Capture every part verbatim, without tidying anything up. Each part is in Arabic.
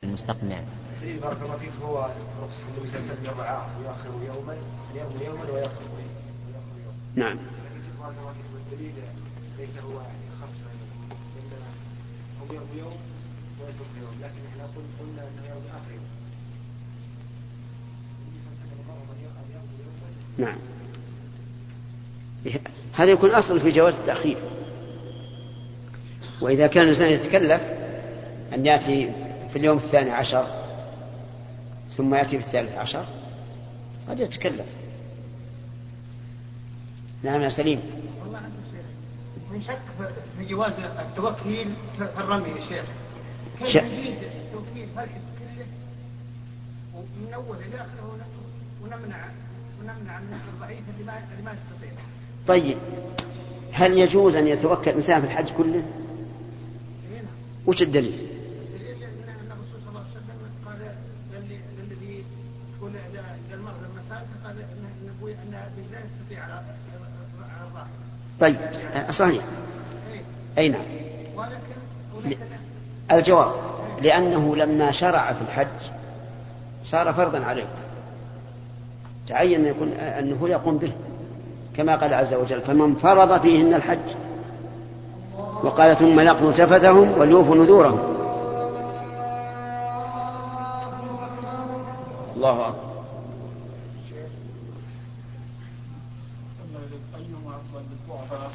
المستقنع. في بارك الله فيك. هو رخص النبي صلى الله عليه وسلم يرعى ويؤخر يوما يوم يوما ويأخر يوما. نعم. بارك الله فيك والدليل ليس هو يعني خاص انما هو يوم يوم ويترك يوم، لكن احنا قلنا انه يوم اخر يوم. النبي صلى الله عليه وسلم امر من يأخذ يوم. نعم. هذا يكون أصل في جواز التأخير. وإذا كان الإنسان يتكلف أن يأتي في اليوم الثاني عشر ثم يأتي في الثالث عشر قد يتكلف. نعم يا سليم. والله عنده شيخ من شك في جواز التوكيل في الرمي يا شيخ. كيف نجيز التوكيل فرق كله ومن أول إلى آخره ونمنع ونمنع من الضعيف اللي ما اللي ما يستطيع. طيب هل يجوز أن يتوكل الإنسان في الحج كله؟ وش الدليل؟ الدليل أن الرسول صلى الله عليه وسلم قال للذي يقول للمرء لما سألته قال إن أبوي أن أبي لا يستطيع على على الراحل. طيب صحيح. أي نعم. ولكن ولكن الجواب لأنه لما شرع في الحج صار فرضا عليه، تعين يكون أنه يقوم به كما قال عز وجل فمن فرض فيهن الحج. وقال ثم ليقضوا تفثهم وليوفوا نذورهم. الله أكبر. أيهما أفضل للضعفاء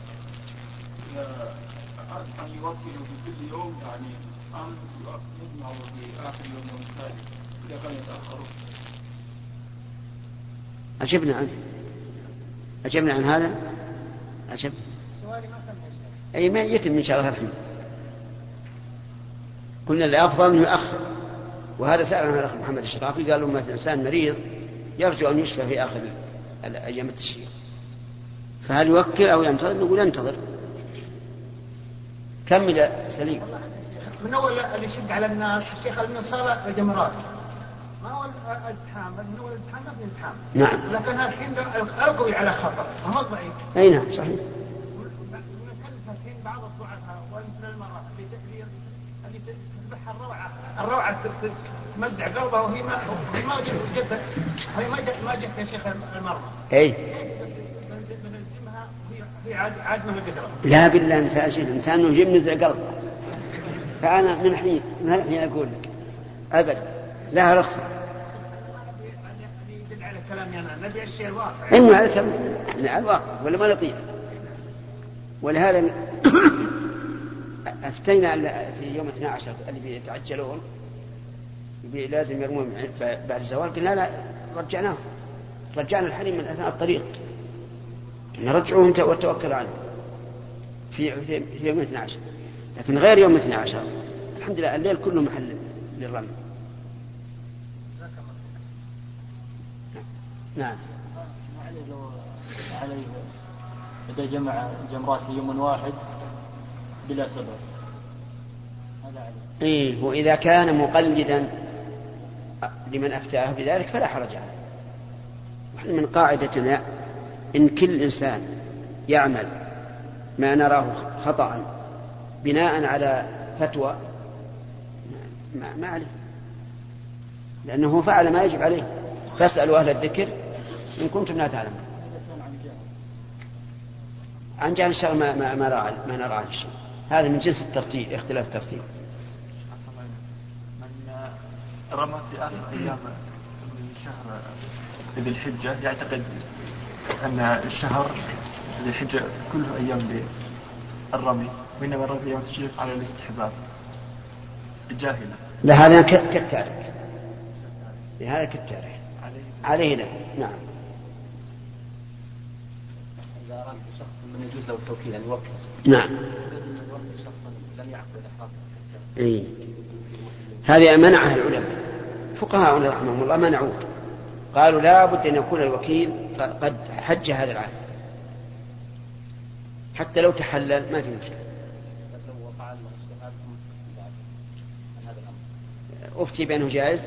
أن يوكلوا في كل يوم يعني أم يجمعوا في آخر يوم يوم الثالث إذا كان يتأخروا؟ أجبنا عنه أجبنا عن هذا أجب. أي ما يتم من شاء الله الحمد. قلنا الأفضل أنه يؤخر، وهذا سأل عنه الأخ محمد الشرافي قال لما الإنسان مريض يرجو أن يشفى في آخر أيام التشريق فهل يوكل أو ينتظر؟ نقول ينتظر. كمل سليم. من أول اللي يشد على الناس الشيخ من صار الجمرات ما هو الازدحام، من أول الازدحام ما في ازدحام. نعم. لكن الحين القوي على خطر ما هو ضعيف. أي نعم صحيح. الحين بعض الضعفاء ومثل المرأة اللي اللي تذبح الروعة الروعة تمزع قلبها وهي ما هي ما جت هي ما جت ما جت يا شيخ المرأة. أي. بنلزمها هي هي عاد عاد ما القدرة. لا بالله إنسان شيء الإنسان يجيب نزع قلبه. فأنا من حين من الحين أقول لك أبد لها رخصة. يدل على كلامي أنا نبي الشيء الواقع. إنه على كلام على الواقع ولا ما نطيع. ولهذا أفتينا في يوم اثني عشر اللي بيتعجلون لازم يرمون بعد الزوال قلنا لا رجعناه رجعنا الحريم من أثناء الطريق نرجعوهم والتوكل عنه في في يوم اثني عشر. لكن غير يوم اثني عشر الحمد لله الليل كله محل للرمي. نعم. عليه إذا جمع جمرات في يوم واحد بلا سبب هذا عليه. إيه وإذا كان مقلدا لمن أفتاه بذلك فلا حرج عليه. نحن من قاعدتنا إن كل إنسان يعمل ما نراه خطأ بناء على فتوى ما, ما عليه لأنه فعل ما يجب عليه. فاسألوا أهل الذكر إن كنتم لا تعلمون. عن جهل الشرع ما ما ما نرى ما نرى عن الشيء. هذا من جنس الترتيب اختلاف الترتيب. من رمى في آخر أيام من شهر ذي الحجة يعتقد أن الشهر ذي الحجة كله أيام للرمي وإنما الرمي يوم التشريق على الاستحباب الجاهلة. لا هذا كالتارك لهذا كالتارك عليه لا. نعم. إذا أراد شخص من يجوز له التوكيل أن يوكل. نعم. يوكل شخصا لم يعقد الإحرام. إيه. هذه منعها العلماء فقهاء رحمهم الله منعوه قالوا لا بد أن يكون الوكيل قد حج هذا العام حتى لو تحلل ما في مشكلة. أفتي بأنه جائز.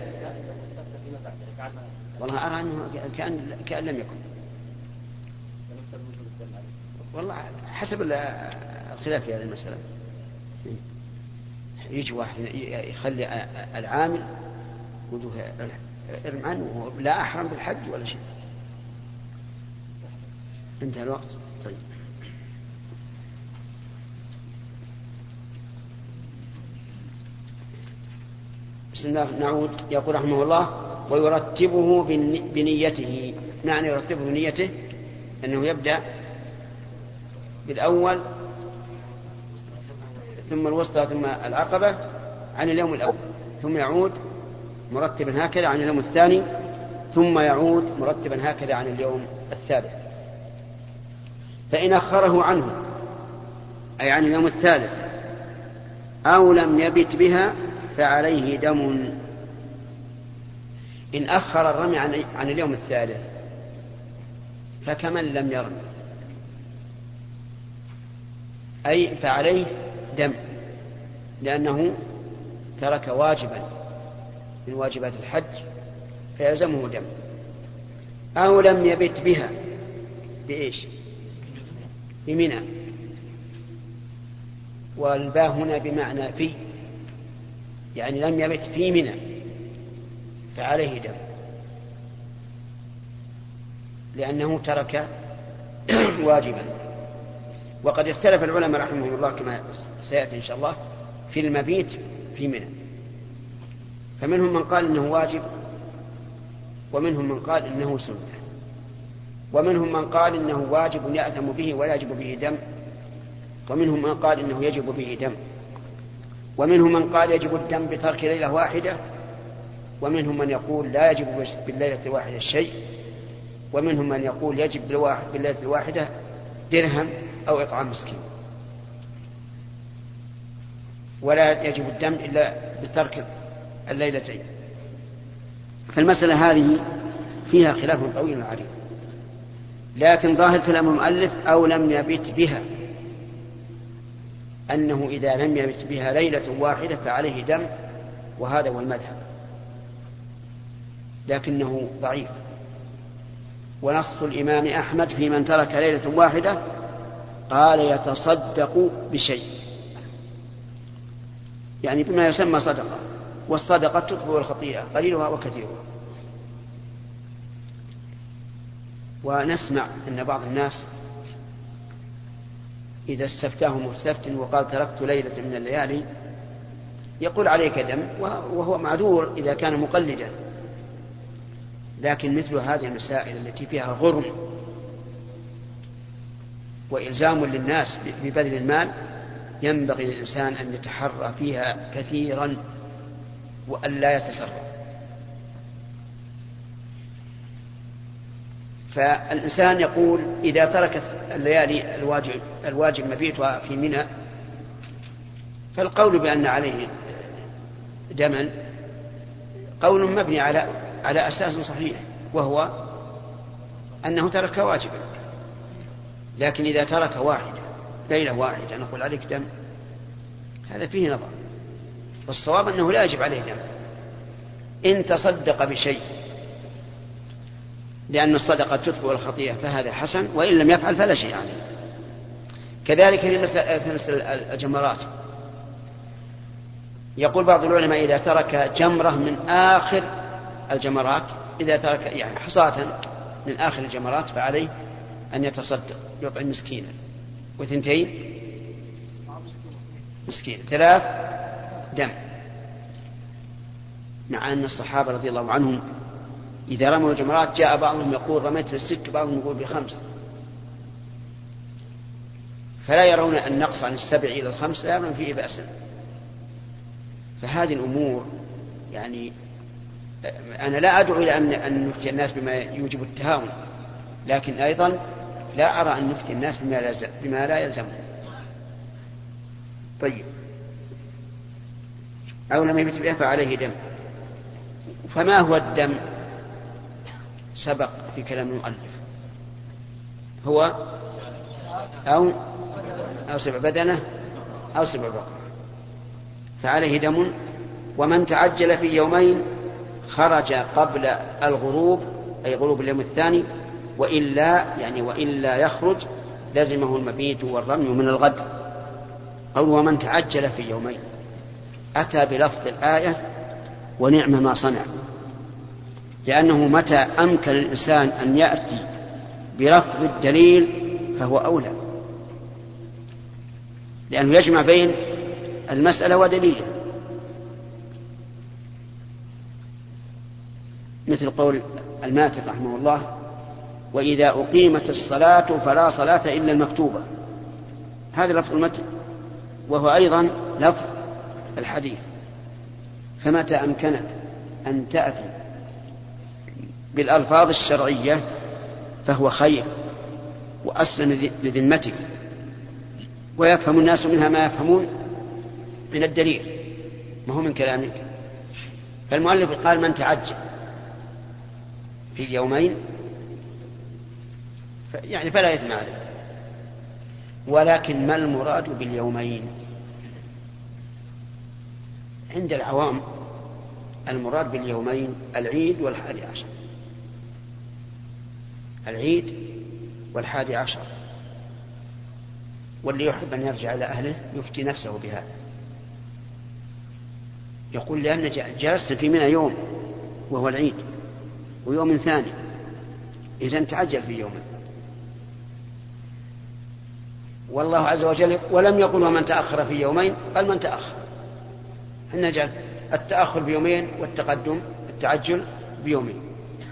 والله أرى أنه كأن, كأن لم يكن. والله حسب الخلاف في هذه المسألة. يجي واحد يخلي العامل يقول ارم عنه وهو لا أحرم بالحج ولا شيء. انتهى الوقت. طيب بسم الله. نعود. يقول رحمه الله ويرتبه بنيته. معنى يرتبه بنيته أنه يبدأ بالأول ثم الوسطى ثم العقبة عن اليوم الأول، ثم يعود مرتبا هكذا عن اليوم الثاني، ثم يعود مرتبا هكذا عن اليوم الثالث. فإن أخره عنه أي عن اليوم الثالث أو لم يبت بها فعليه دم. إن أخر الرمي عن اليوم الثالث فكمن لم يرم، أي فعليه دم لأنه ترك واجبا من واجبات الحج فيلزمه دم. أو لم يبت بها بإيش؟ بمنى، والباء هنا بمعنى في، يعني لم يبت في منى فعليه دم لأنه ترك واجبا. وقد اختلف العلماء رحمهم الله كما سيأتي إن شاء الله في المبيت في منى، فمنهم من قال إنه واجب، ومنهم من قال إنه سنة، ومنهم من قال إنه واجب يأثم به ولا يجب به دم، ومنهم من قال إنه يجب به دم، ومنهم من قال يجب الدم بترك ليلة واحدة، ومنهم من يقول لا يجب بالليلة الواحدة شيء، ومنهم من يقول يجب بالليلة الواحدة درهم أو إطعام مسكين، ولا يجب الدم إلا بترك الليلتين. فالمسألة هذه فيها خلاف طويل عريض، لكن ظاهر كلام المؤلف أو لم يبت بها أنه إذا لم يبت بها ليلة واحدة فعليه دم، وهذا هو المذهب، لكنه ضعيف. ونص الإمام أحمد في من ترك ليلة واحدة قال يتصدق بشيء، يعني بما يسمى صدقة، والصدقة تطفئ الخطيئة قليلها وكثيرها. ونسمع أن بعض الناس إذا استفتاه مستفت وقال تركت ليلة من الليالي يقول عليك دم، وهو معذور إذا كان مقلدا. لكن مثل هذه المسائل التي فيها غرم وإلزام للناس ببذل المال ينبغي للإنسان أن يتحرى فيها كثيرا وأن لا يتسرع. فالإنسان يقول إذا ترك الليالي الواجب, الواجب مبيتها في منى فالقول بأن عليه دما قول مبني على على أساس صحيح، وهو أنه ترك واجبا. لكن إذا ترك واحدة ليلة واحدة نقول عليك دم، هذا فيه نظر. والصواب أنه لا يجب عليه دم إن تصدق بشيء، لأن الصدقة تطفئ الخطيئة فهذا حسن، وإن لم يفعل فلا شيء عليه. كذلك في مسألة الجمرات يقول بعض العلماء إذا ترك جمرة من آخر الجمرات، إذا ترك يعني حصاة من آخر الجمرات فعليه أن يتصدق يطعم مسكينا، وثنتين مسكين، ثلاث دم. مع أن الصحابة رضي الله عنهم إذا رموا الجمرات جاء بعضهم يقول رميت بالست وبعضهم يقول بخمس، فلا يرون النقص عن السبع إلى الخمس، لا يرون فيه بأسا. فهذه الأمور يعني أنا لا أدعو إلى أن نفتي الناس بما يوجب التهاون، لكن أيضا لا أرى أن نفتي الناس بما, بما لا يلزمهم. طيب أو لم يبت بها فعليه دم. فما هو الدم؟ سبق في كلام المؤلف، هو أو أو سبع بدنة أو سبع بقرة فعليه دم. ومن تعجل في يومين خرج قبل الغروب أي غروب اليوم الثاني، وإلا يعني وإلا يخرج لزمه المبيت والرمي من الغد. قول ومن تعجل في يومين، أتى بلفظ الآية ونعم ما صنع، لأنه متى أمكن الإنسان أن يأتي بلفظ الدليل فهو أولى، لأنه يجمع بين المسألة ودليلها، مثل قول الماتر رحمه الله: وإذا أقيمت الصلاة فلا صلاة إلا المكتوبة. هذا لفظ المتن وهو أيضا لفظ الحديث. فمتى أمكنك أن تأتي بالألفاظ الشرعية فهو خير وأسلم لذمتك، ويفهم الناس منها ما يفهمون من الدليل، ما هو من كلامك. فالمؤلف قال: من تعجل في يومين يعني فلا إثم عليه. ولكن ما المراد باليومين؟ عند العوام المراد باليومين العيد والحادي عشر، العيد والحادي عشر. واللي يحب أن يرجع إلى أهله يفتي نفسه بهذا، يقول: لأن جلست في منى يوم وهو العيد ويوم ثاني، إذن تعجل في يوم. والله عز وجل ولم يقل ومن تأخر في يومين، قال من تأخر. إن جعل التأخر بيومين والتقدم التعجل بيومين.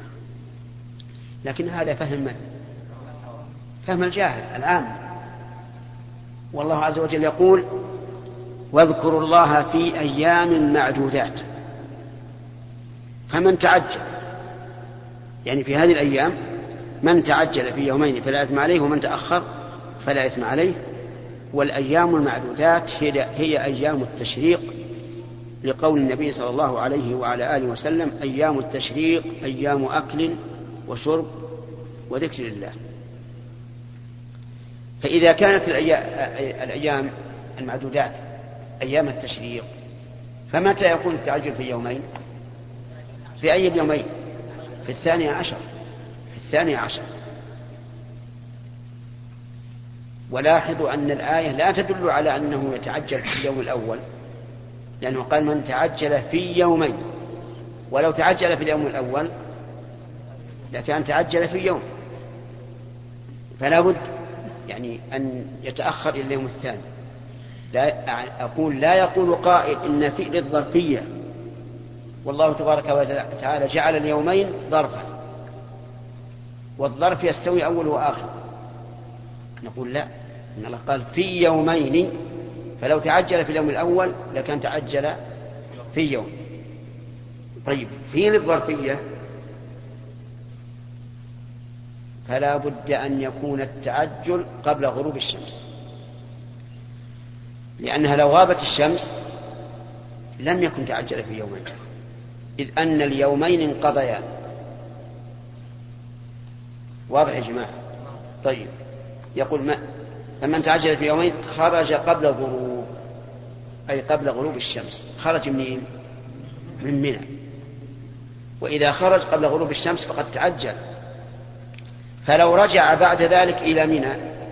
لكن هذا فهم من؟ فهم الجاهل العام. والله عز وجل يقول: واذكروا الله في أيام معدودات. فمن تعجل يعني في هذه الأيام، من تعجل في يومين فلا إثم عليه، ومن تأخر فلا إثم عليه. والأيام المعدودات هي, هي أيام التشريق، لقول النبي صلى الله عليه وعلى آله وسلم: أيام التشريق أيام أكل وشرب وذكر الله. فإذا كانت الأيام المعدودات أيام التشريق، فمتى يكون التعجل في يومين؟ في أي يومين؟ في الثاني عشر، في الثاني عشر. ولاحظوا أن الآية لا تدل على أنه يتعجل في اليوم الأول، لأنه قال: من تعجل في يومين. ولو تعجل في اليوم الأول لكان تعجل في يوم، فلا بد يعني أن يتأخر إلى اليوم الثاني. لا أقول لا يقول قائل إن فعل الظرفية والله تبارك وتعالى جعل اليومين ظرفا، والظرف يستوي أول وآخر. نقول لا، إن الله قال في يومين، فلو تعجل في اليوم الأول لكان تعجل في يوم. طيب في الظرفية فلا بد أن يكون التعجل قبل غروب الشمس، لأنها لو غابت الشمس لم يكن تعجل في يومين، إذ أن اليومين انقضيا. واضح يا جماعة؟ طيب يقول: ما فمن تعجل في يومين خرج قبل الغروب، أي قبل غروب الشمس. خرج منين؟ من منى. وإذا خرج قبل غروب الشمس فقد تعجل. فلو رجع بعد ذلك إلى منى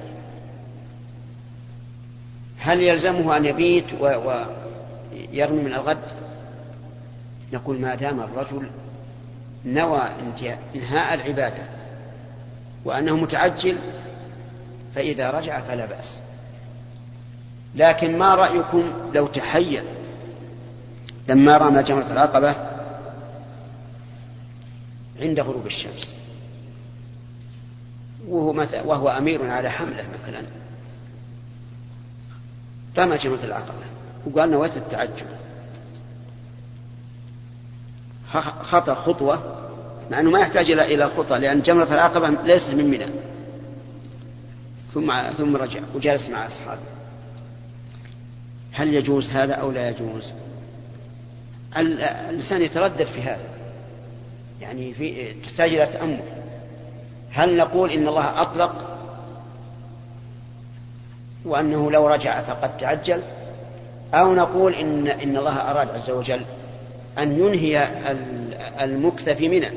هل يلزمه أن يبيت ويرمي من الغد؟ نقول: ما دام الرجل نوى انهاء العبادة وأنه متعجل فإذا رجع فلا بأس. لكن ما رأيكم لو تحيل لما رمى جمرة العقبة عند غروب الشمس وهو, وهو أمير على حمله مثلا، رمى جمرة العقبة وقال نويت التعجل، خطأ خطوة، مع أنه ما يحتاج إلى خطأ لأن جمرة العقبة ليست من منى، ثم ثم رجع وجلس مع أصحابه. هل يجوز هذا أو لا يجوز؟ الإنسان يتردد في هذا، يعني في تحتاج إلى تأمل. هل نقول إن الله أطلق وأنه لو رجع فقد تعجل، أو نقول إن إن الله أراد عز وجل أن ينهي المكث في منى،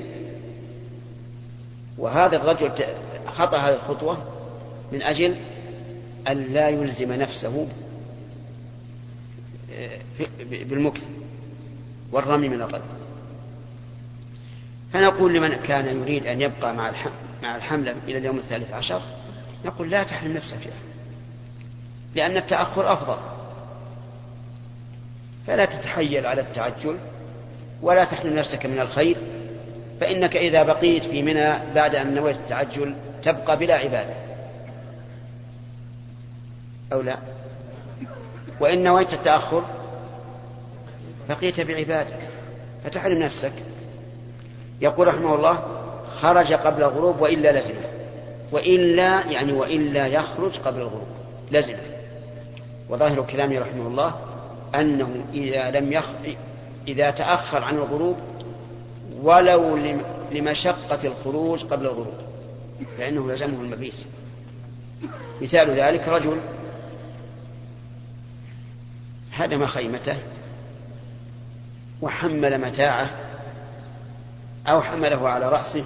وهذا الرجل خطأ هذه الخطوة من أجل أن لا يلزم نفسه بالمكث والرمي من الغد. فنقول لمن كان يريد أن يبقى مع الحملة إلى اليوم الثالث عشر نقول لا تحرم نفسك فيها، لأن التأخر أفضل، فلا تتحيل على التعجل ولا تحرم نفسك من الخير، فإنك إذا بقيت في منى بعد أن نويت التعجل تبقى بلا عبادة أو لا، وإن نويت التأخر بقيت بعبادة فتحرم نفسك. يقول رحمه الله خرج قبل الغروب وإلا لزمه، وإلا يعني وإلا يخرج قبل الغروب لزمه. وظاهر كلامه رحمه الله أنه إذا لم يخ... إذا تأخر عن الغروب ولو لمشقة الخروج قبل الغروب فإنه يلزمه المبيت. مثال ذلك رجل هدم خيمته وحمل متاعه أو حمله على رأسه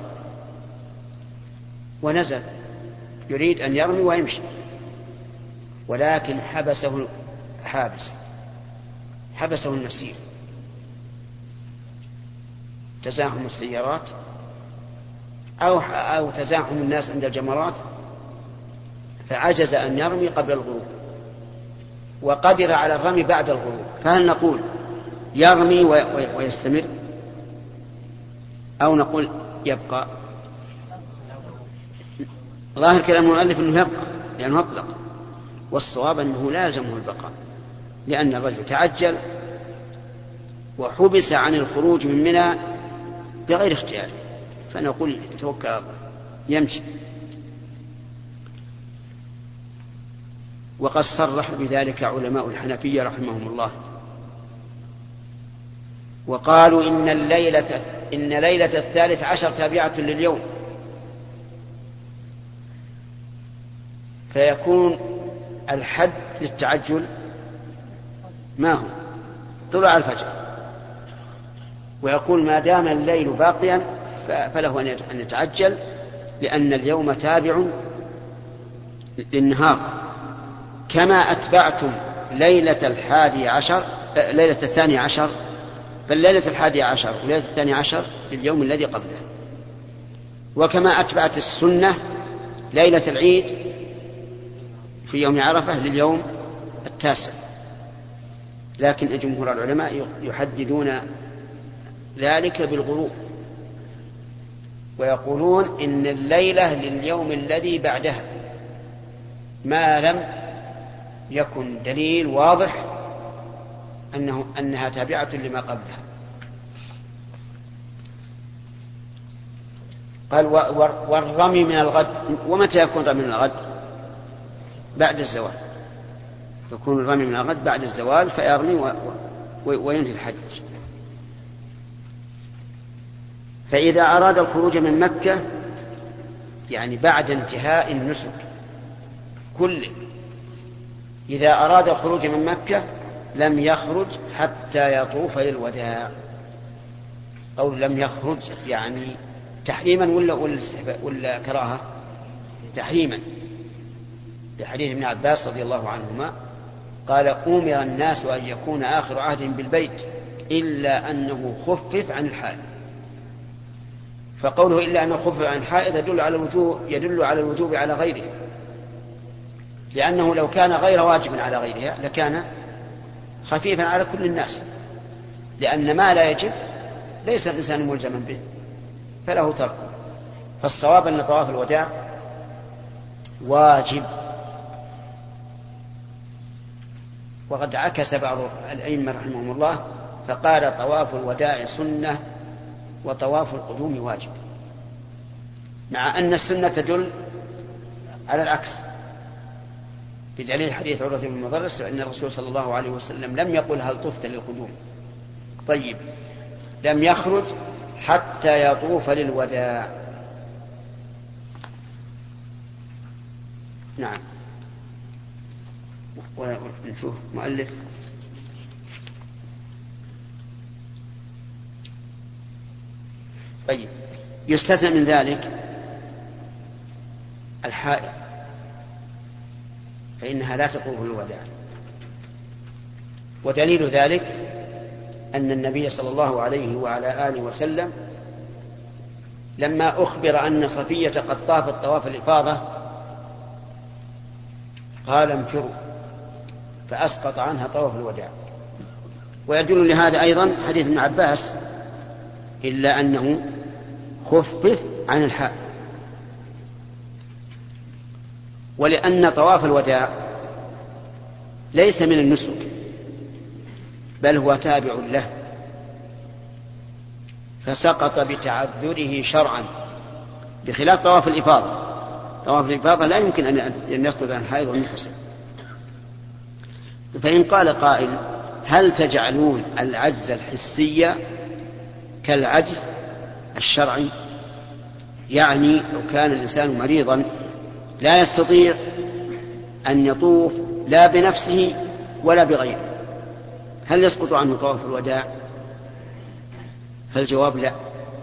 ونزل يريد أن يرمي ويمشي، ولكن حبسه حابس حبسه المسير، تزاحم السيارات أو أو تزاحم الناس عند الجمرات، فعجز أن يرمي قبل الغروب وقدر على الرمي بعد الغروب، فهل نقول يرمي ويستمر أو نقول يبقى؟ ظاهر كلام المؤلف أنه يبقى لأنه أطلق، والصواب أنه لا يلزمه البقاء، لأن الرجل تعجل وحبس عن الخروج من منى بغير اختيار، فنقول توكل على الله يمشي. وقد صرح بذلك علماء الحنفية رحمهم الله، وقالوا إن الليلة إن ليلة الثالث عشر تابعة لليوم، فيكون الحد للتعجل ما هو طلوع الفجر، ويقول ما دام الليل باقيا فله أن يتعجل لأن اليوم تابع للنهار، كما أتبعتم ليلة الحادي عشر ليلة الثاني عشر، فالليلة الحادي عشر وليلة الثاني عشر لليوم الذي قبله، وكما أتبعت السنة ليلة العيد في يوم عرفة لليوم التاسع. لكن جمهور العلماء يحددون ذلك بالغروب ويقولون إن الليلة لليوم الذي بعدها ما لم يكن دليل واضح أنه أنها تابعة لما قبلها. قال والرمي من الغد، ومتى يكون الرمي من الغد؟ بعد الزوال، يكون الرمي من الغد بعد الزوال فيرمي وينهي الحج. فإذا أراد الخروج من مكة يعني بعد انتهاء النسك كله، إذا أراد الخروج من مكة لم يخرج حتى يطوف للوداع، أو لم يخرج يعني تحريما ولا ولا, ولا كراهة؟ تحريما، لحديث ابن عباس رضي الله عنهما قال أمر الناس أن يكون آخر عهدهم بالبيت إلا أنه خفف عن الحائض. فقوله إلا أنه خفف عن الحائض يدل على الوجوب يدل على الوجوب على غيره، لأنه لو كان غير واجب على غيرها لكان خفيفا على كل الناس، لأن ما لا يجب ليس الإنسان ملزما به فله تركه. فالصواب أن طواف الوداع واجب. وقد عكس بعض الأئمة رحمهم الله فقال طواف الوداع سنة وطواف القدوم واجب، مع أن السنة تدل على العكس بدليل حديث عروة بن مضرس أن الرسول صلى الله عليه وسلم لم يقل هل طفت للقدوم. طيب، لم يخرج حتى يطوف للوداع. نعم. ونشوف مؤلف طيب يستثنى من ذلك الحائض فإنها لا تطوف للوداع، ودليل ذلك أن النبي صلى الله عليه وعلى آله وسلم لما أخبر أن صفية قد طافت طواف الإفاضة قال انفروا، فأسقط عنها طواف الوداع. ويدل لهذا أيضا حديث ابن عباس إلا أنه خفف عن الحائض. ولأن طواف الوداع ليس من النسك بل هو تابع له، فسقط بتعذره شرعا، بخلاف طواف الإفاضة. طواف الإفاضة لا يمكن أن يسقط عن الحائض والنفس. فإن قال قائل هل تجعلون العجز الحسي كالعجز الشرعي؟ يعني لو كان الإنسان مريضا لا يستطيع أن يطوف لا بنفسه ولا بغيره، هل يسقط عنه طواف الوداع؟ فالجواب لا،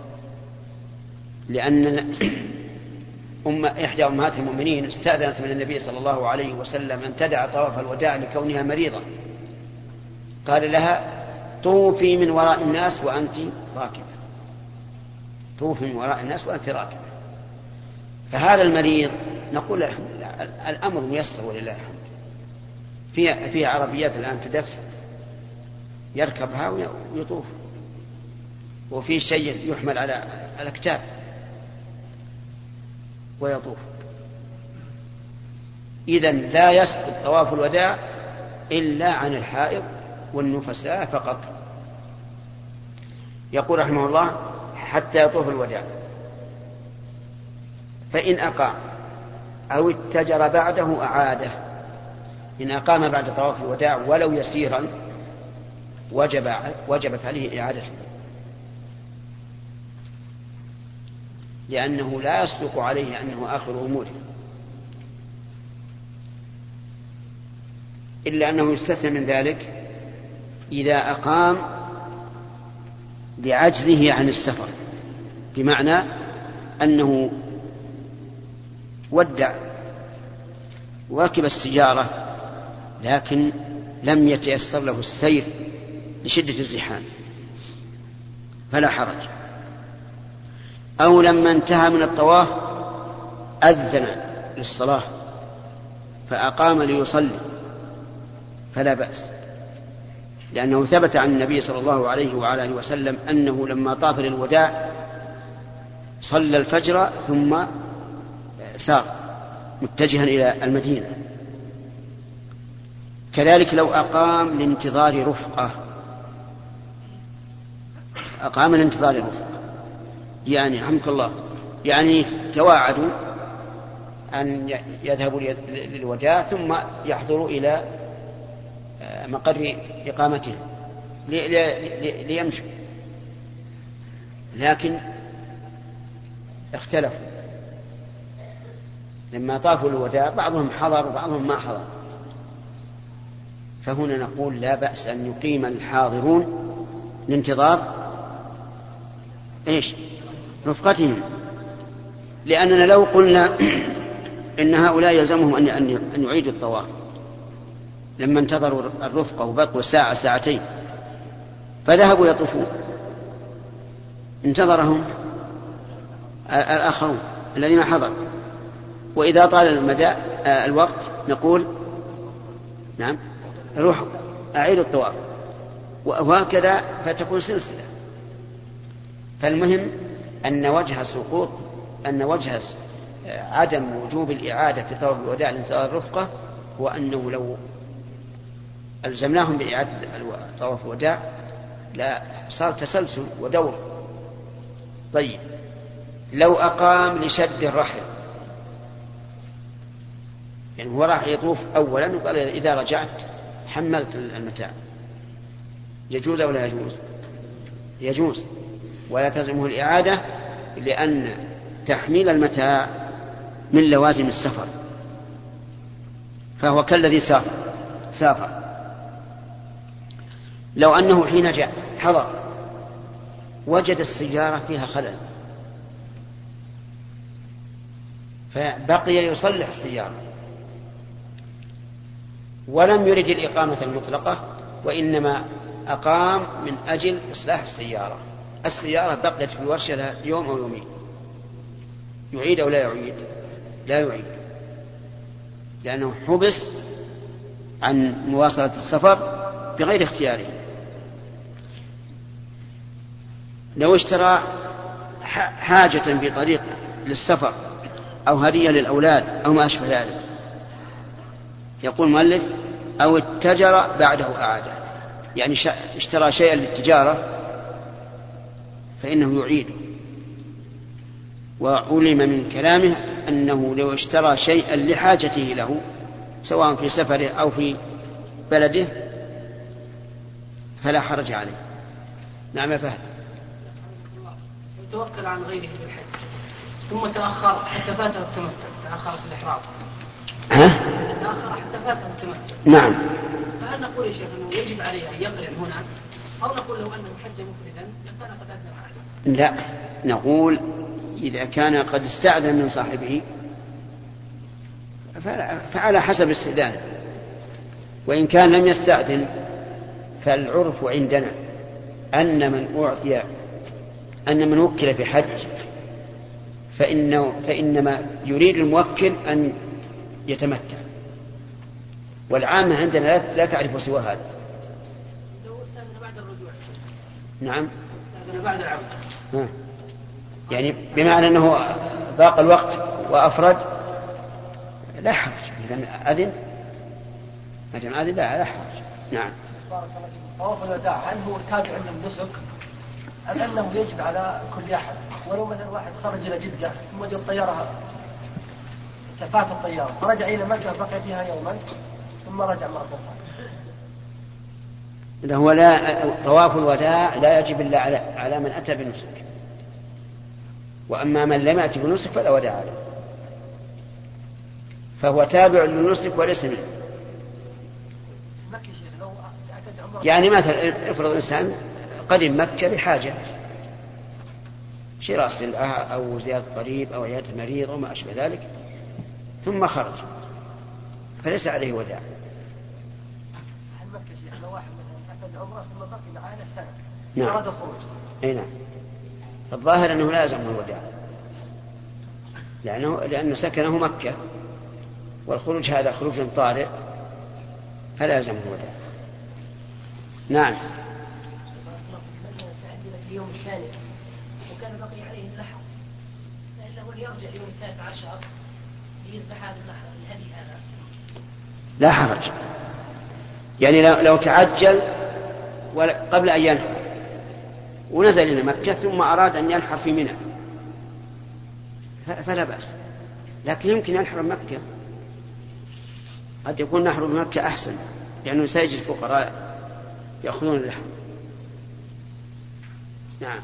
لأن أم إحدى أمهات المؤمنين استأذنت من النبي صلى الله عليه وسلم أن تدع طواف الوداع لكونها مريضة، قال لها طوفي من وراء الناس وأنت راكبة، طوفي من وراء الناس وأنت راكبة. فهذا المريض نقول الأمر ميسر ولله الحمد، فيها, فيها عربيات الآن تدف يركبها ويطوف، وفي شيء يحمل على الأكتاف ويطوف. إذن لا يسقط طواف الوداع إلا عن الحائض والنفساء فقط. يقول رحمه الله حتى يطوف الوداع، فإن أقام أو اتجر بعده أعاده. إن أقام بعد طواف الوداع ولو يسيرا وجب وجبت عليه إعادته، لأنه لا يصدق عليه أنه آخر أموره، إلا أنه يستثنى من ذلك إذا أقام لعجزه عن السفر، بمعنى أنه ودع وركب السيارة لكن لم يتيسر له السير لشدة الزحام فلا حرج. أو لما انتهى من الطواف أذن للصلاة فأقام ليصلي فلا بأس، لأنه ثبت عن النبي صلى الله عليه وعلى آله وسلم أنه لما طاف للوداع صلى الفجر ثم سار متجها إلى المدينة. كذلك لو أقام لانتظار رفقة، أقام لانتظار رفقة يعني رحمك الله يعني تواعدوا أن يذهبوا للوداع ثم يحضروا إلى مقر إقامتهم ليمشوا، لكن اختلفوا لما طافوا الوداع، بعضهم حضر وبعضهم ما حضر. فهنا نقول لا بأس أن يقيم الحاضرون لانتظار إيش رفقتهم، لأننا لو قلنا إن هؤلاء يلزمهم أن أن يعيدوا الطواف لما انتظروا الرفقة وبقوا ساعة ساعتين فذهبوا يطوفون، انتظرهم الآخرون الذين حضروا، وإذا طال المدى الوقت نقول نعم روحوا أعيدوا الطواف، وهكذا فتكون سلسلة. فالمهم أن وجه سقوط أن وجه عدم وجوب الإعادة في طواف الوداع لانتظار الرفقة هو أنه لو ألزمناهم بإعادة طواف الوداع لا صار تسلسل ودور. طيب لو أقام لشد الرحل، يعني هو راح يطوف أولا وقال إذا رجعت حملت المتاع، يجوز أو لا يجوز؟ يجوز، ولا تلزمه الإعادة، لأن تحميل المتاع من لوازم السفر، فهو كالذي سافر سافر لو أنه حين جاء حضر وجد السيارة فيها خلل فبقي يصلح السيارة ولم يرد الإقامة المطلقة وإنما أقام من أجل إصلاح السيارة. السيارة بقيت في الورشة لها يوم أو يومين، يعيد أو لا يعيد؟ لا يعيد، لأنه حبس عن مواصلة السفر بغير اختياره. لو اشترى حاجة بطريق للسفر أو هدية للأولاد أو ما أشبه ذلك، يقول المؤلف أو اتجر بعده أعاده، يعني اشترى شيئا للتجارة فإنه يعيده. وعلم من كلامه أنه لو اشترى شيئا لحاجته له سواء في سفره أو في بلده فلا حرج عليه. نعم يا فهد. توكل عن غيره في الحج ثم تأخر حتى فاته التمتع، تأخر في الإحرام، ها؟ تأخر حتى فاته التمتع. نعم. فهل نقول يا شيخ أنه يجب عليه أن يقرن هنا، أو نقول لو أنه حج مفردا لكان قد أذن عليه؟ لا، نقول إذا كان قد استأذن من صاحبه فعلى حسب استئذانه، وإن كان لم يستأذن فالعرف عندنا أن من أعطي أن من وكل في حج فإنه فإنما يريد الموكل أن يتمتع، والعامة عندنا لا تعرف سوى هذا. لو استأذن بعد الرجوع. نعم. استأذن بعد العودة. يعني بمعنى أنه ضاق الوقت وأفرد لا حرج، إذن أذن ما دام أذن لا حرج. نعم. طواف الوداع هل هو تابع للنسك أم أنه يجب على كل أحد؟ ولو مثلا واحد خرج إلى جدة ثم جاء الطيارة تفات الطيارة فرجع إلى مكة بقي فيها يوما ثم رجع مرة أخرى. هو لا طواف الوداع لا يجب إلا على على من أتى بالنسك، وأما من لم يأتي بالنسك فلا وداع عليه، فهو تابع للنسك وليس منه. يعني مثلا افرض إنسان قدم مكة لحاجة شراء سلعة أو زيارة قريب أو عيادة مريض أو ما أشبه ذلك ثم خرج فليس عليه وداع. هل مكة شيخ لو واحد مثلا أتى بعمرة ثم بقي معانا سنة نعم. أراد الخروج؟ أي نعم. الظاهر أنه لا يلزمه الوداع لأنه لأنه سكنه مكة، والخروج هذا خروج طارئ فلا يلزمه الوداع. نعم. في اليوم الثاني وكان بقي عليه اللحم فإنه يرجع اليوم الثالث عشر ليذبح هذا اللحم الهدي هذا لا حرج، يعني لو, لو تعجل قبل أن ينحر ونزل إلى مكة ثم أراد أن ينحر في منى فلا بأس، لكن يمكن ينحر مكة، قد يكون نحر بمكة أحسن لأنه سيجد الفقراء يأخذون اللحم. نعم.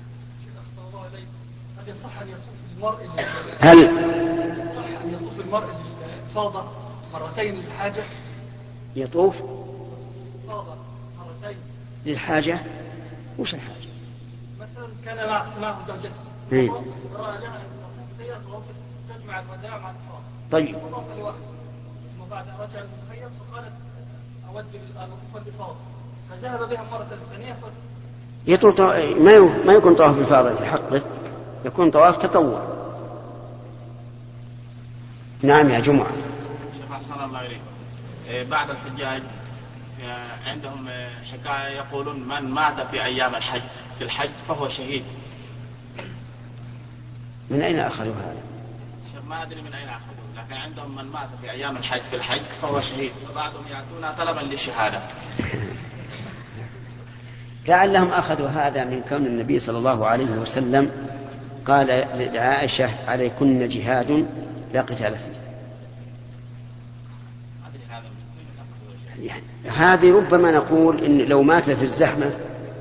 هل يصح أن يطوف المرء هل يصح أن يطوف المرء الفاضة مرتين للحاجة؟ يطوف فاضة مرتين للحاجة؟ وش الحاجة؟ مثلا كان معه زوجته إيه؟ رأى لها أن تطوف تجمع الوداع مع الفاضة طيب. فطاف لوحده ثم بعد رجع المخيم فقالت أود الأطوف الفاضة فذهب بها مرة ثانية ف... يطوف ما يكون طواف الفاضل في حقه، يكون طواف تطوع. نعم يا جمعة. شيخ أحسن الله إليك. بعض الحجاج عندهم حكاية يقولون من مات في أيام الحج في الحج فهو شهيد. من أين أخذوا هذا؟ شيخ ما أدري من أين أخذوا، لكن عندهم من مات في أيام الحج في الحج فهو شهيد، وبعضهم يأتون طلبا للشهادة. لعلهم أخذوا هذا من كون النبي صلى الله عليه وسلم قال لعائشة عليكن جهاد لا قتال فيه. يعني هذه ربما نقول إن لو مات في الزحمة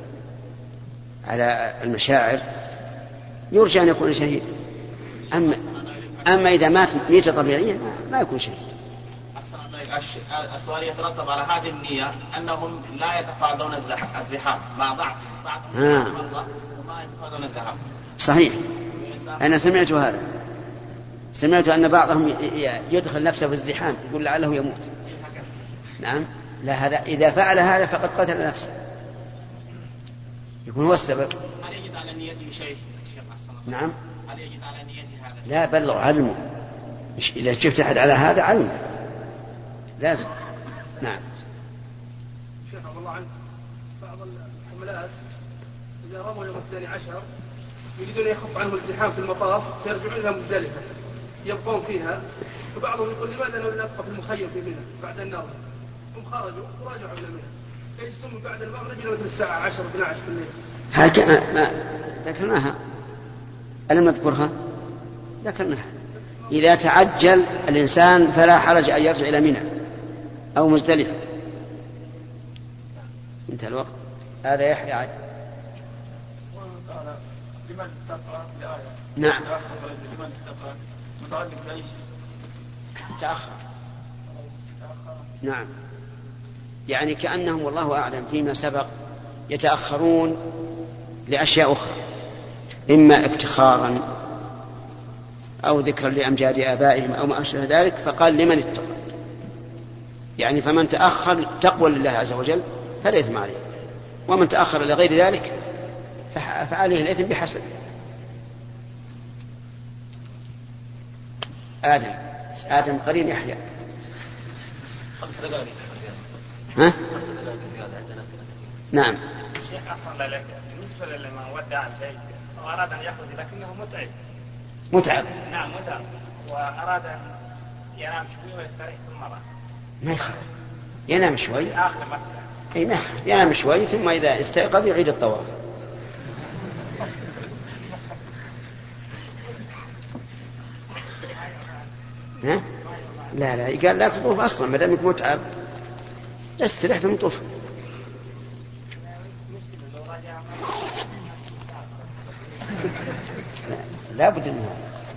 على المشاعر يرجى أن يكون شهيد، أما, أما إذا مات ميتة طبيعية ما يكون شهيد. السؤال يترتب على هذه النية أنهم لا يتفادون الزحام مع بعض بعضهم آه. مرة وما يتفادون الزحام. صحيح، أنا سمعت هذا، سمعت أن بعضهم يدخل نفسه في الزحام يقول لعله يموت. نعم. لا، هذا إذا فعل هذا فقد قتل نفسه، يكون هو السبب. هل يجد على نيته شيء؟ نعم. هل يجد على نيته هذا؟ لا، بل علمه، إذا شفت أحد على هذا علمه لازم. نعم. شيخ عبد الله عنك، بعض الحملات إذا رموا يوم الثاني عشر يريدون يخف عنهم الزحام في المطاف فيرجعون إلى مزدلفة يبقون فيها، وبعضهم يقول لماذا لا نبقى في المخيم في منى بعد النار؟ هم خرجوا وراجعوا إلى منى فيجلسون من بعد المغرب إلى مثل الساعة عشرة اثنا عشر في الليل. هكذا ما ذكرناها، ألم نذكرها؟ ذكرناها. إذا تعجل الإنسان فلا حرج أن يرجع إلى منى أو مزدلفة. انتهى الوقت. هذا يحيى عاد. لمن تقرأ الآية؟ نعم. لمن تقرأ متعلق بأي شيء؟ تأخر. نعم، يعني كأنهم والله أعلم فيما سبق يتأخرون لأشياء أخرى، إما افتخارا أو ذكرا لأمجاد آبائهم أو ما أشبه ذلك، فقال لمن اتقى، يعني فمن تأخر تقوى لله عز وجل فلا إثم عليه، ومن تأخر لغير ذلك فعليه الإثم بحسب. آدم آدم قرين يحيى. خمس دقائق ها؟ خمس دقائق زيادة عندنا. نعم. الشيخ أحسن الله لك، بالنسبة لمن ودع البيت وأراد أن يخرج لكنه متعب. متعب. نعم متعب، وأراد أن ينام شوي ويستريح ثم راح. ما يخرج، ينام شوي. آخر مثلا. أي ما يخرج، ينام شوي ثم إذا استيقظ يعيد الطواف. ها؟ لا لا، قال لا تطوف أصلا ما دامك متعب، استريح ثم طوف. لا بد منها.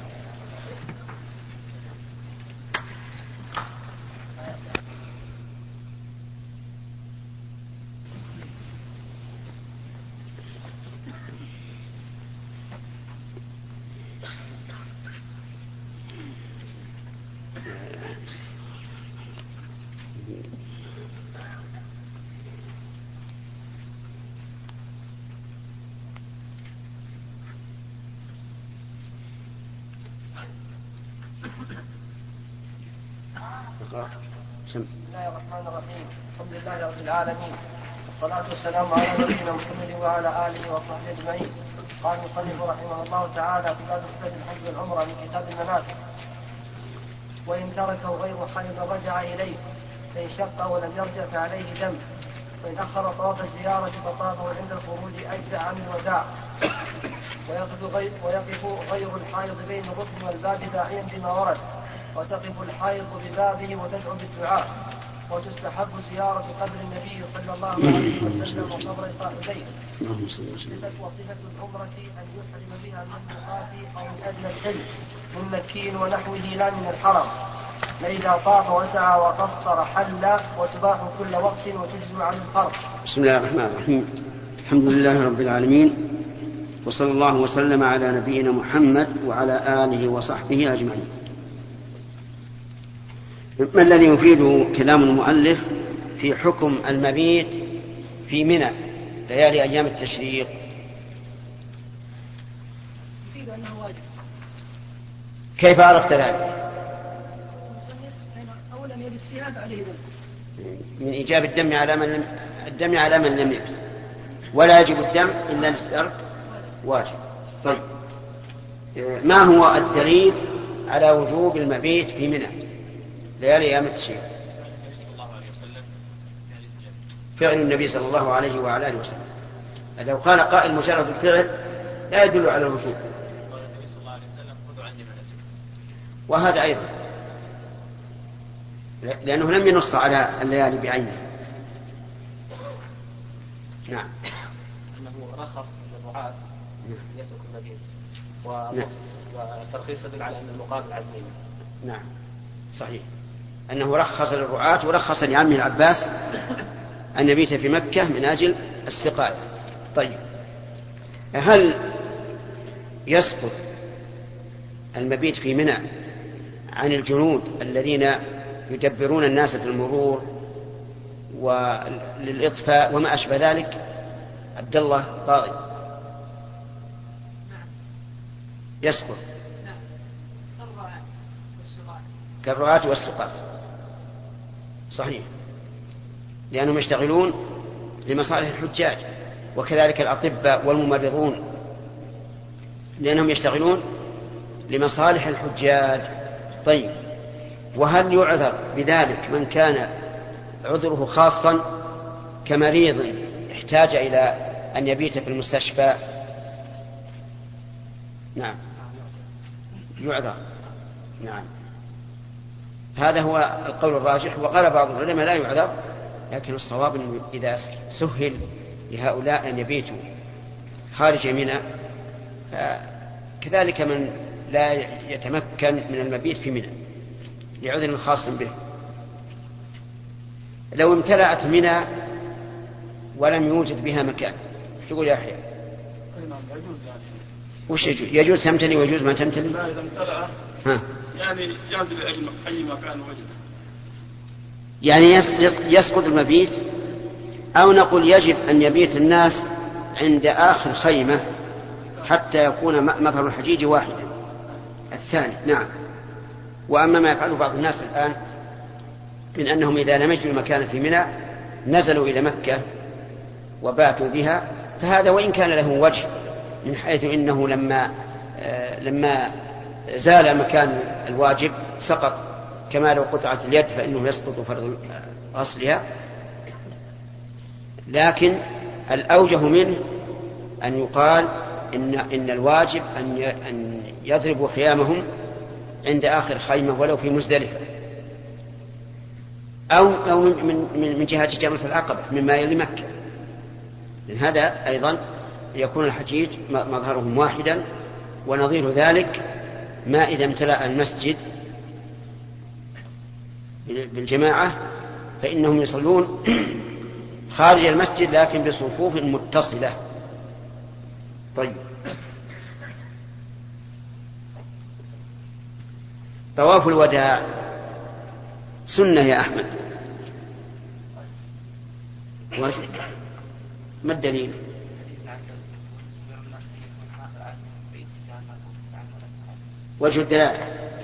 بسم الله الرحمن الرحيم. الحمد لله رب العالمين، والصلاة والسلام على نبينا محمد وعلى آله وصحبه أجمعين. قال المصنف رحمه الله تعالى في باب صفة الحج والعمرة من كتاب المناسك: وإن تركه غير حائض رجع إليه، فإن شق ولم يرجع فعليه دم، وإن أخر طواف الزيارة فطافه عند الخروج أجزأ عن الوداع. ويقف غير, ويقف غير الحائض بين الركن والباب داعيا بما ورد، وتقف الحائض ببابه وتدعو بالدعاء. وتستحب زيارة قبر النبي صلى الله عليه وسلم وقبر صاحبيه. وصفة العمرة أن يحرم بها من الميقات أو من أدنى الحل من مكي ونحوه لا من الحرم، فإذا طاف وسعى وقصر حل، وتباح كل وقت وتجزم عن الفرض. بسم الله الرحمن الرحيم. الحمد لله رب العالمين، وصلى الله وسلم على نبينا محمد وعلى آله وصحبه أجمعين. ما الذي يفيده كلام المؤلف في حكم المبيت في منى ليالي أيام التشريق؟ يفيد أنه واجب. كيف عرفت ذلك؟ أولا يجد فيها فعليه دم. من إيجاب الدم على من لم الدم على من لم يبت، ولا يجب الدم إلا للترك واجب. طيب، ما هو الدليل على وجوب المبيت في منى ليالي أيام التشريق؟ فعل النبي صلى الله عليه وعلى آله وسلم. لو قال قائل مجرد الفعل لا يدل على الوجوب، وهذا أيضا لأنه لم ينص على الليالي بعينه. نعم. أنه رخص للرعاة يترك المبيت، والترخيص يدل على أن المقابل عزمي. نعم صحيح، أنه رخص للرعاة ورخص لعمه العباس أن يبيت في مكة من أجل السقاية. طيب، هل يسقط المبيت في منى عن الجنود الذين يدبرون الناس في المرور وللإطفاء وما أشبه ذلك. عبد الله قاضي يسقط كالرعاة والسقاة، صحيح، لأنهم يشتغلون لمصالح الحجاج، وكذلك الأطباء والممرضون لأنهم يشتغلون لمصالح الحجاج. طيب، وهل يعذر بذلك من كان عذره خاصا كمريض احتاج إلى أن يبيت في المستشفى؟ نعم يعذر، نعم، هذا هو القول الراجح. وقال بعض العلماء لا يعذر، لكن الصواب أنه إذا سهل لهؤلاء أن يبيتوا خارج منى، كذلك من لا يتمكن من المبيت في منى لعذر خاص به. لو امتلأت منى ولم يوجد بها مكان، شو تقول يا أحيى؟ وش يجوز؟ يجوز تمتلي ويجوز ما تمتلي؟ لا، إذا امتلأ ها. يعني ينزل أي مكان وجد، يعني يسقط المبيت، أو نقول يجب أن يبيت الناس عند آخر خيمة حتى يكون مظهر الحجيج واحدا. الثاني نعم. وأما ما يفعله بعض الناس الآن من أنهم إذا لم يجدوا مكانا في منى نزلوا إلى مكة وباتوا بها، فهذا وإن كان له وجه من حيث إنه لما آه لما زال مكان الواجب سقط، كما لو قطعت اليد فإنه يسقط فرض غسلها. لكن الأوجه منه أن يقال إن, إن الواجب أن يضربوا خيامهم عند آخر خيمة ولو في مزدلفة، أو, أو من, من, من جهة جمرة العقبة مما يلي مكة، لأن هذا أيضا يكون الحجيج مظهرهم واحدا. ونظير ذلك ما إذا امتلأ المسجد بالجماعة فإنهم يصلون خارج المسجد لكن بصفوف متصلة. طيب، طواف الوداع سنة يا أحمد، ما الدليل؟ وجه الدلالة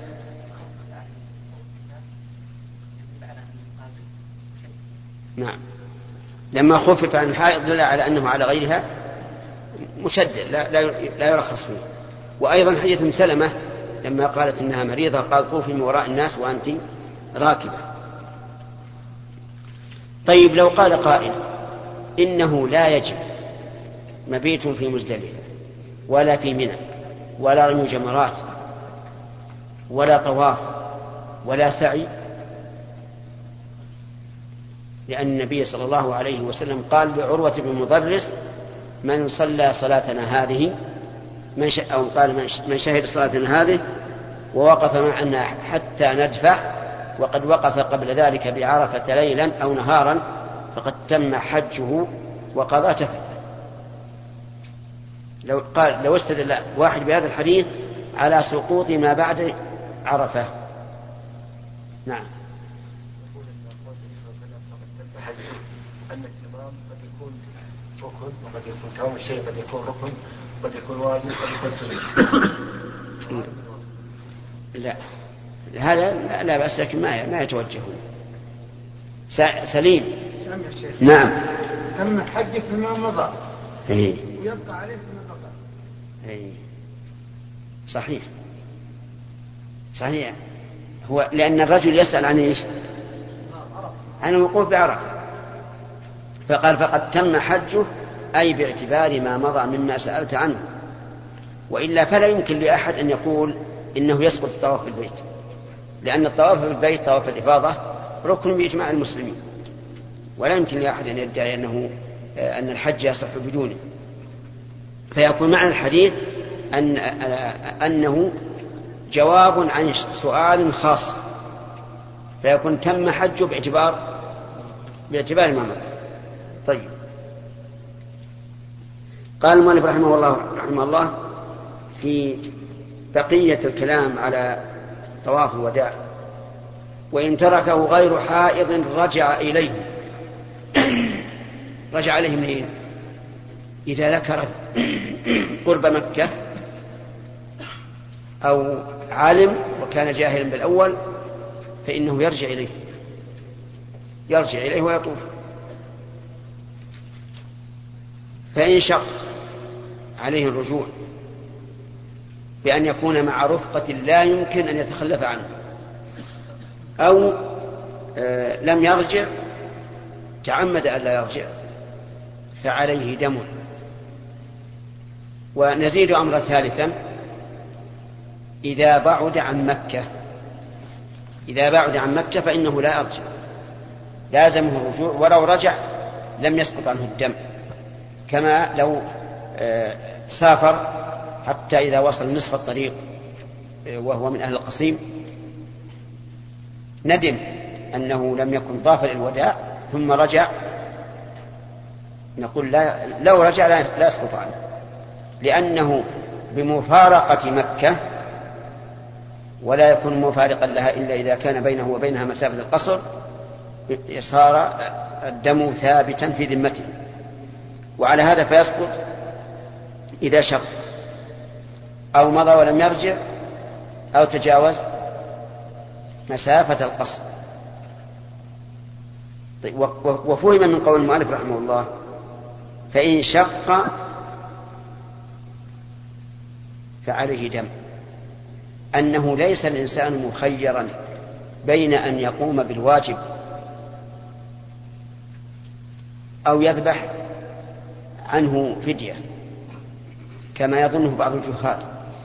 نعم، لما خفف عن الحائض دل على أنه على غيرها مشدد لا, لا, لا يرخص فيه. وأيضا حديث أم سلمة لما قالت إنها مريضة قال طوفي من وراء الناس وأنت راكبة. طيب، لو قال قائل إنه لا يجب مبيت في مزدلفة ولا في منى ولا رمي جمرات ولا طواف ولا سعي، لأن النبي صلى الله عليه وسلم قال لعروة بن مضرس من صلى صلاتنا هذه من ش... أو قال من شهد صلاتنا هذه ووقف معنا حتى ندفع وقد وقف قبل ذلك بعرفة ليلا أو نهارا فقد تم حجه وقضى تفث. لو قال لو استدل واحد بهذا الحديث على سقوط ما بعد عرفة. نعم. أن التمام قد يكون ركن وقد يكون تمام الشيء قد يكون ركن قد يكون واجب قد يكون سنة. لا هذا لا, لا بأس، لكن ما ما يتوجهون. سليم. نعم. تم حجك فيما مضى. إيه. ويبقى عليه فيما بقى. إيه. صحيح صحيح. هو لأن الرجل يسأل عن إيش؟ عن الوقوف بعرفة، فقال فقد تم حجه أي باعتبار ما مضى مما سألت عنه، وإلا فلا يمكن لأحد أن يقول إنه يسقط الطواف بالبيت، لأن الطواف بالبيت طواف الإفاضة ركن بإجماع المسلمين، ولا يمكن لأحد أن يدعي أنه أن الحج يصح بدونه. فيكون معنى الحديث أن أنه جواب عن سؤال خاص، فيكون تم حجه باعتبار باعتبار ما مضى. طيب، قال المؤلف رحمه الله رحمه الله في بقية الكلام على طواف الوداع: وإن تركه غير حائض رجع إليه. رجع عليه منين؟ إذا ذكر قرب مكة أو عالم وكان جاهلا بالأول فإنه يرجع إليه يرجع إليه ويطوف. فإن شق عليه الرجوع بأن يكون مع رفقة لا يمكن أن يتخلف عنه أو آه لم يرجع تعمد أن لا يرجع فعليه دم. ونزيد أمر ثالثا إذا بعد عن مكة إذا بعد عن مكة فإنه لا يرجع لازمه الرجوع ولو رجع لم يسقط عنه الدم كما لو آه سافر حتى إذا وصل نصف الطريق وهو من أهل القصيم ندم أنه لم يكن طاف للوداع ثم رجع نقول لا لو رجع لا يسقط عنه لأنه بمفارقة مكة ولا يكون مفارقا لها إلا إذا كان بينه وبينها مسافة القصر صار الدم ثابتا في ذمته. وعلى هذا فيسقط إذا شق أو مضى ولم يرجع أو تجاوز مسافة القصر. وفهم من قول المؤلف رحمه الله فإن شق فعليه دم أنه ليس الإنسان مخيرا بين أن يقوم بالواجب أو يذبح عنه فدية كما يظنه بعض الجهال.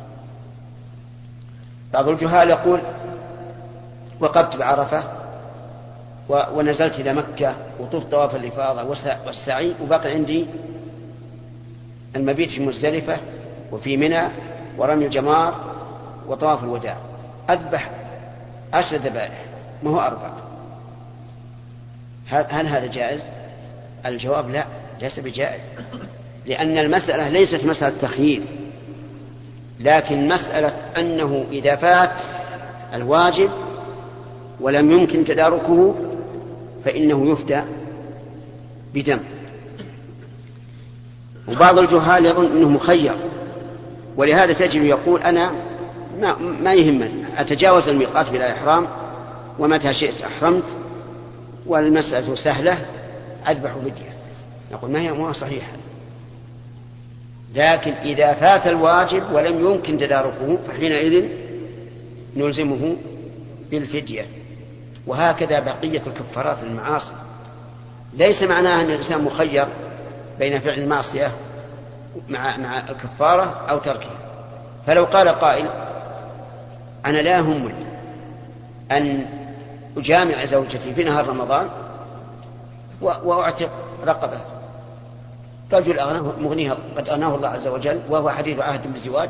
بعض الجهال يقول وقفت بعرفة ونزلت إلى مكة وطفت طواف الإفاضة والسعي وبقي عندي المبيت في مزدلفة وفي منى ورمي الجمار وطواف الوداع أذبح عشر ذبائح ما هو أربع. هل هذا جائز؟ الجواب لا ليس بجائز لأن المسألة ليست مسألة تخيير لكن مسألة أنه إذا فات الواجب ولم يمكن تداركه فإنه يفدى بدم. وبعض الجهال يظن أنه مخير ولهذا تجد يقول أنا ما, ما يهمني أتجاوز الميقات بلا إحرام ومتى شئت أحرمت والمسألة سهلة أذبح فدية. نقول ما هي مو صحيحة لكن إذا فات الواجب ولم يمكن تداركه فحينئذ نلزمه بالفدية. وهكذا بقية الكفارات المعاصي ليس معناها أن الإنسان مخير بين فعل المعصية مع, مع الكفارة أو تركها. فلو قال قائل أنا لا يهمني أن أجامع زوجتي في نهار رمضان وأعتق رقبة رجل أغناه مغنيها قد أغناه الله عز وجل وهو حديث عهد بالزواج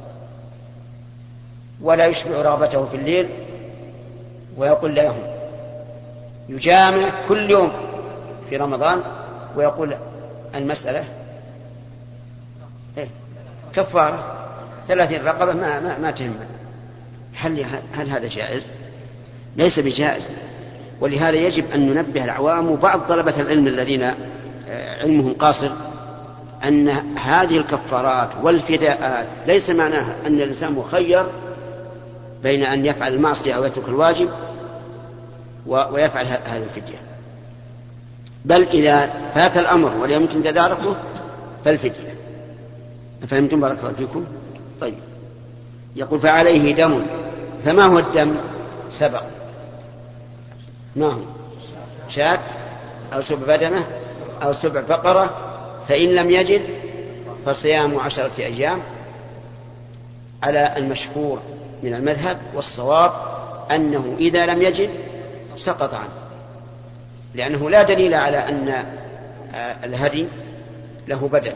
ولا يشبع رغبته في الليل ويقول لا يهم يجامع كل يوم في رمضان ويقول المسألة إيه؟ كفارة ثلاثين رقبة ما, ما, ما تهم. هل, هل هذا جائز؟ ليس بجائز. ولهذا يجب أن ننبه العوام وبعض طلبة العلم الذين علمهم قاصر أن هذه الكفارات والفداءات ليس معناها أن الإنسان مخير بين أن يفعل المعصية أو يترك الواجب ويفعل هذه الفدية بل إذا فات الأمر ولا يمكن تداركه فالفدية. فهمتم بارك الله فيكم؟ طيب يقول فعليه دم. فما هو الدم؟ سبق ما هو شاة أو سبع بدنة أو سبع بقرة فإن لم يجد فصيام عشرة أيام على المشهور من المذهب. والصواب أنه إذا لم يجد سقط عنه لأنه لا دليل على أن الهدي له بدل.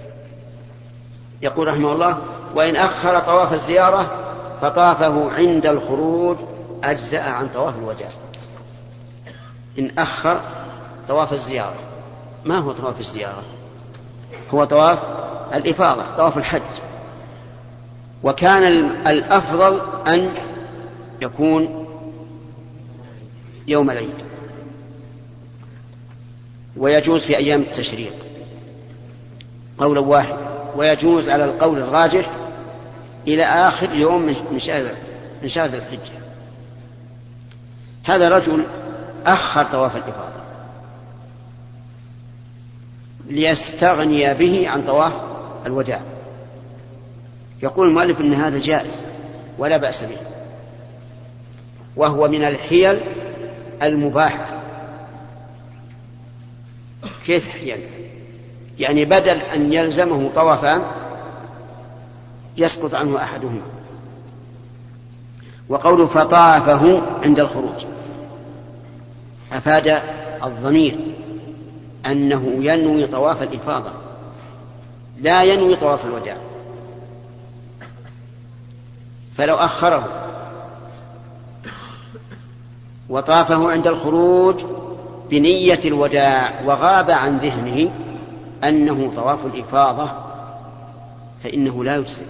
يقول رحمه الله وإن أخر طواف الزيارة فطافه عند الخروج أجزأ عن طواف الوداع. إن أخر طواف الزيارة ما هو طواف الزيارة؟ هو طواف الإفاضة طواف الحج. وكان الأفضل أن يكون يوم العيد ويجوز في أيام التشريق قولا واحد، ويجوز على القول الراجح إلى آخر يوم من شهر من شهر الحجة. هذا رجل أخر طواف الإفاضة ليستغني به عن طواف الوداع. يقول المؤلف إن هذا جائز ولا بأس به، وهو من الحيل المباحة. كيف حيل؟ يعني بدل أن يلزمه طوافان يسقط عنه أحدهما. وقوله فطافه عند الخروج أفاد الضمير أنه ينوي طواف الإفاضة لا ينوي طواف الوداع، فلو أخره وطافه عند الخروج بنية الوداع وغاب عن ذهنه أنه طواف الإفاضة فإنه لا يجزئ.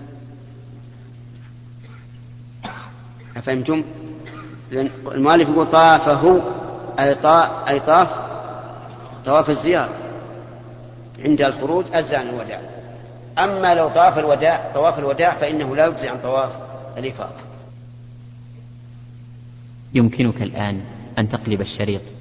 أفهمتم؟ المؤلف يقول طافه أي طاف طواف الزيارة عند الخروج أجزى عن الوداع. أما لو طاف الوداع طواف الوداع فإنه لا يجزي عن طواف الإفاضة. يمكنك الآن أن تقلب الشريط